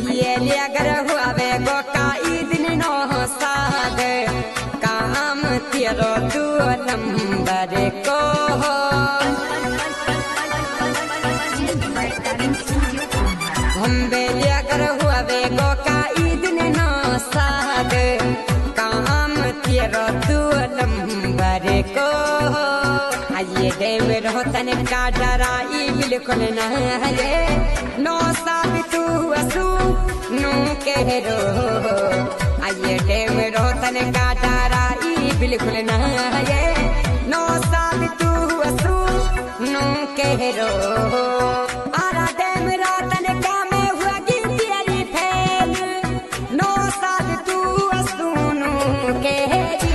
आइए ले अगर हुआवे गो काई दिन नो साग काम तेरो तू नंबर को हम बेले अगर हुआवे गो काई दिन नो साग काम तेरो तू नंबर को आइए देव रहो तन का डराई बिल्कुल न है नो साब तू असू नू कह रो आइए देव रहो तन का डराई बिल्कुल न है नो साब तू असू नू कह रो आरा देव रहो तन का में हुआ की तेरी फैल नो साब तू असू नू कह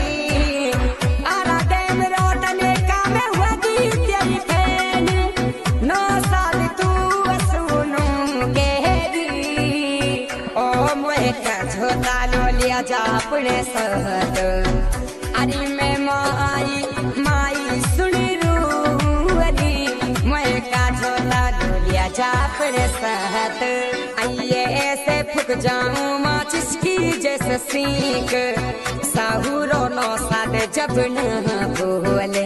जा अपने सहत अरे मैं माई सुन रू अरे मैं का झोला डोलिया जा अपने सहत आइए ऐसे फुक जाऊं माचिस की जैसे सीख साहुरो नो साद जब न बोले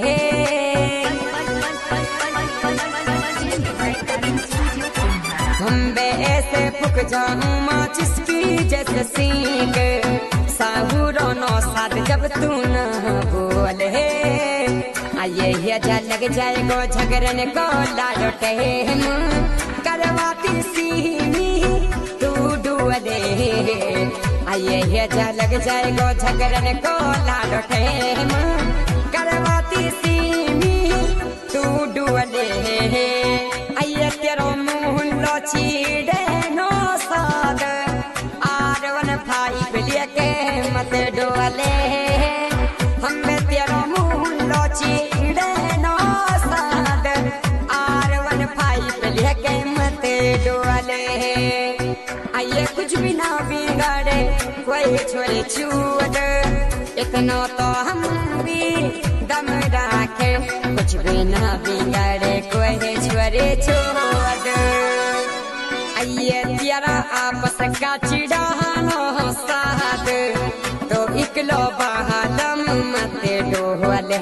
हम बे ऐसे फुक जाऊं माचिस की जैसे सीख साहुरो नो साथ जब तू न बोले आइए ये लग जाएगो झगड़न को लाडो टेम करवाती सीनी तू डुअले आइए ये लग जाएगो झगड़न को लाडो टेम करवाती सीनी तू डुअले आइए तेरो मुंह लो चीड़े नो साद आरवन भाई बिलिया के मत डोले हम तेरो मुंह लो चीड़े नो साद आरवन भाई बिलिया के मत डोले आइए कुछ भी ना बिगाड़े कोई छोरे छूट इतना तो हम भी दम रखे कुछ भी ना बिगाड़े कोई छोरे छोड़ आइए तेरा आपस का चिड़ानो साथ तो इकलो बहादम मत डोले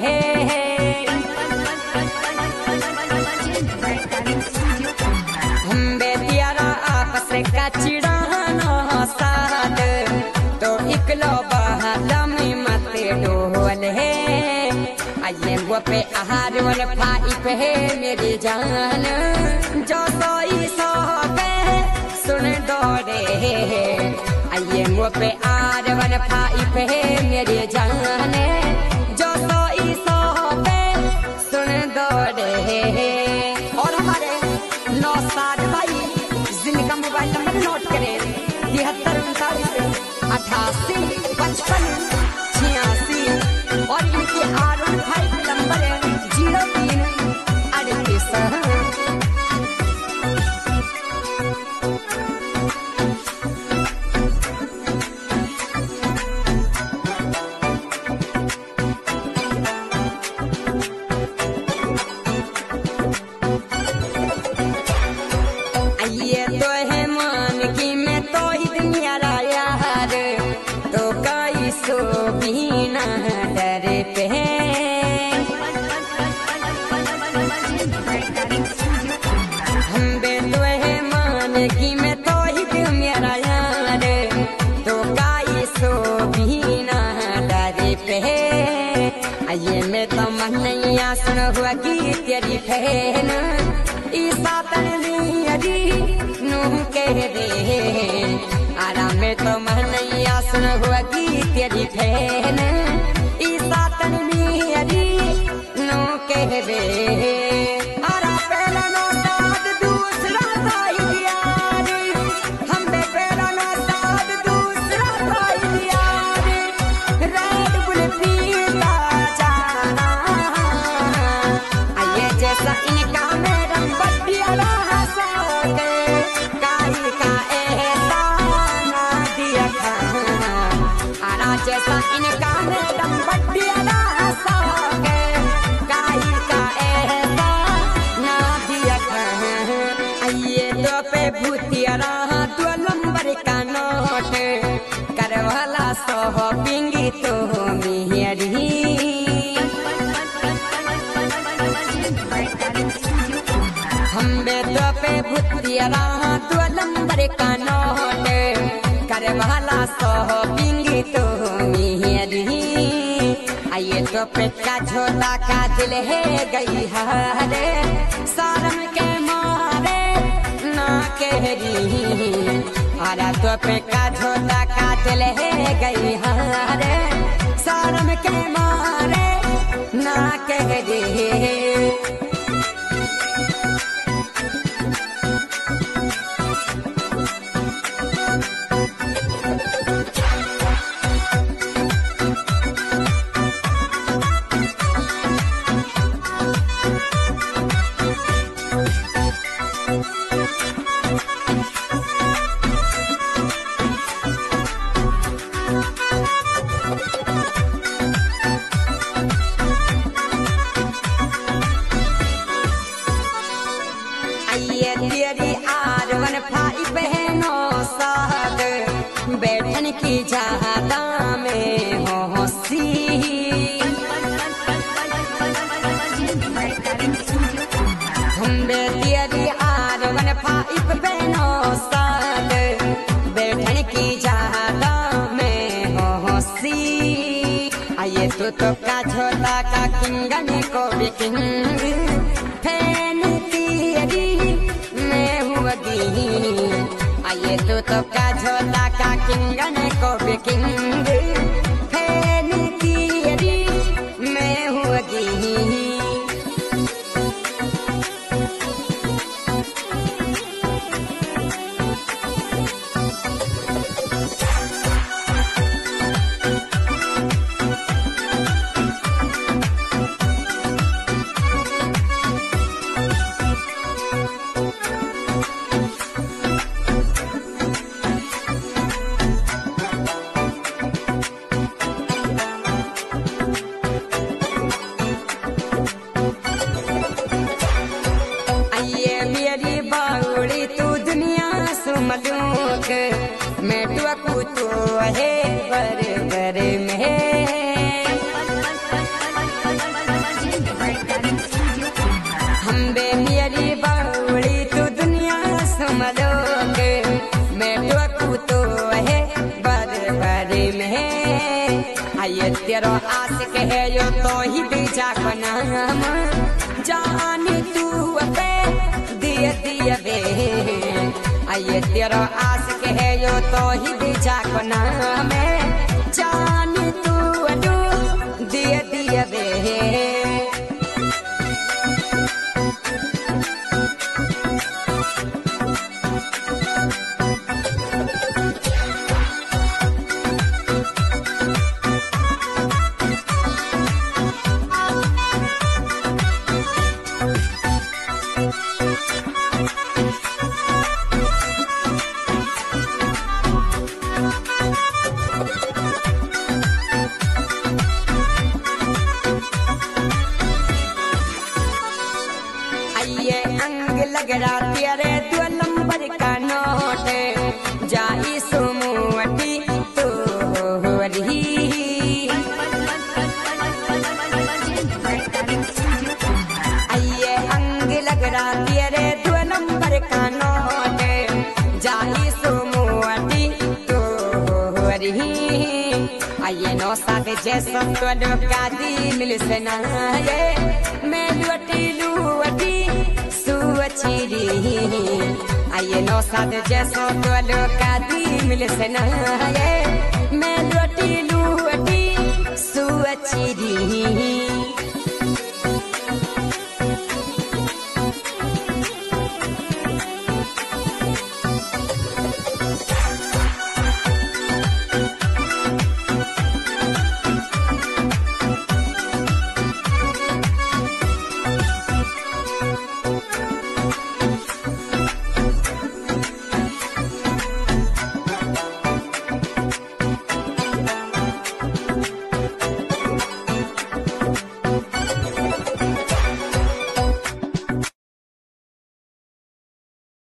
हम बे तेरा आपस का चिड़ानो साथ तो इकलो बहादम मत डोले आइए वो पे आहार वन फाई पे मेरी जान जो सोई सो पे सुन दौड़े आइए वो पे आर वन फाई पे मेरी जान जो सोई सो पे सुन दौड़े और हमारे 9 भाई जिनका मोबाइल नंबर नोट करें 73 39 88 55 86 और इनकी आर भाई नंबर है 03 38 आइए तो है मान की मैं तो ही दुनिया यार तो कई सो बिना डर पे हम बे तो है मान की मैं तो ही मेरा यार तो कई सो बिना डर पे आइए मैं तो मन नहीं आसन हुआ की तेरी फैन ईसा तन अरी नू कह दे आराम में तो मन नहीं आसन हुआ की तेरी फैन ईसा तन अरी नू कह दे आरा पहला नो साथ दूसरा भाई यार हम बे पहला नो साथ दूसरा भाई यार रेड बुल पीता जाना आइए जैसा इनका मैडम बटिया हंसा के काई का एहसान दिया खाना आरा जैसा इनका मैडम बटिया हंसा के काई का एहसान दिया खाना आइए तो पे भूतिया रहा तो नंबर अम्बे तो पे भूतिया तू लंबर का नोट करे वाला शॉपिंग तो मेरी आइए तो पे का झोला का दिल है गई हरे शर्म के मारे ना कहरी आरा तो पे का झोला का दिल है गई हरे शर्म के मारे ना कहरी बैठन की ज्यादा में होशी हम बेतियरी आर 15 बहनों साथ बैठन की ज्यादा में होशी आइए तो का झोला का किंगन को भी किंग फैन तियरी में हुआ दी आइए तो का झोला का किंगन को भी किंग फैन तियरी में होगी मलूक मैं टुकू तो है बर बर में हम बे मेरी बावड़ी तू दुनिया सुमलोक मैं टुकू तो है बर बर में आइए तेरो आशिक है यो तो ही बीजा को नाम जान तू पे दिए दिए बे आइए तेरा आशिक है यो तो ही बीजा को नाम जान तू अडू दिए दिए बे लगरा तेरे 2 नंबर का नोट जाई सुमुवटी तो रही आइए अंग लगरा तेरे 2 नंबर का नोट जाई सुमुवटी तो रही आइए नो साथ जैसा तो का दी मिल से ना ये मैं लुटी आइए नो साथ जैसो तो का दी मिल से ना ये मैं लुटी सुअचिरी